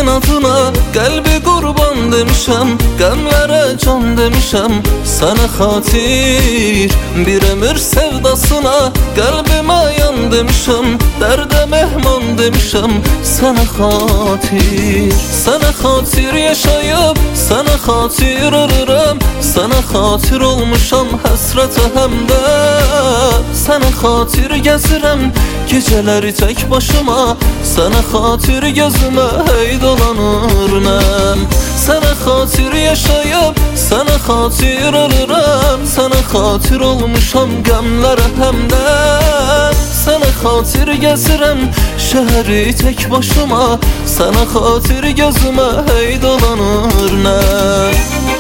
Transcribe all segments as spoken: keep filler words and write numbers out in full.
Senin adına kalbi kurban demişem, gamlara can demişem. Sana hatir bir ömür sevdasına kalbime yan demişem, derde mehman demişem. Sana hatir, sana hatir yaşayıp sana hatir ölürüm. Sana hatir olmuşam hasrete hemde, sana hatir gezirem geceleri tek başıma. Sana hatir gözüme hey dolanır nem. Sana hatir yaşayıp sana hatir ölürüm. Sana hatir olmuşam gamlara hemde, sana hatir gezirem şehri tek başıma. Sana hatir gözüme hey dolanır nem.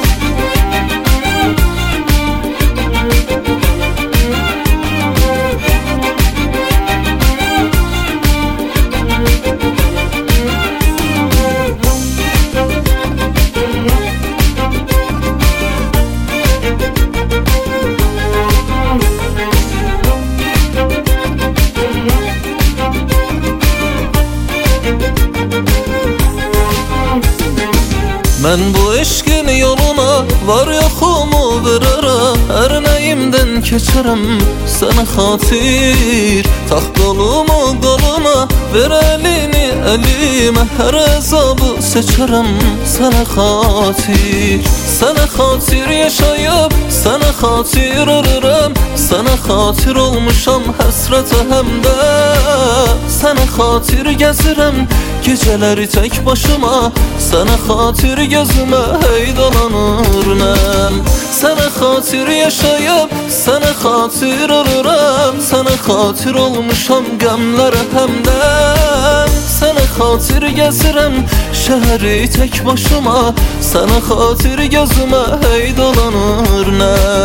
Ben bu eşkin yoluna var yoxumu verərəm, hər nəyimdən keçərəm sana xatir. Tax qolumu qoluna, ver əlini əlimə, hər əzabı seçərəm sana xatir. Sana xatir yaşayıb, sana xatir ölürəm. Sana xatir olmuşam həsrətə həmdə, sana xatir gəzirəm geceleri tek başıma. Sana hatir gözüme hey dolanır nem. Sana hatir yaşayıp sana hatir ölürüm. Sana hatir olmuşam gamlara hemden. Sana hatir gezirem şehri tek başıma. Sana hatir gözüme hey dolanır nem.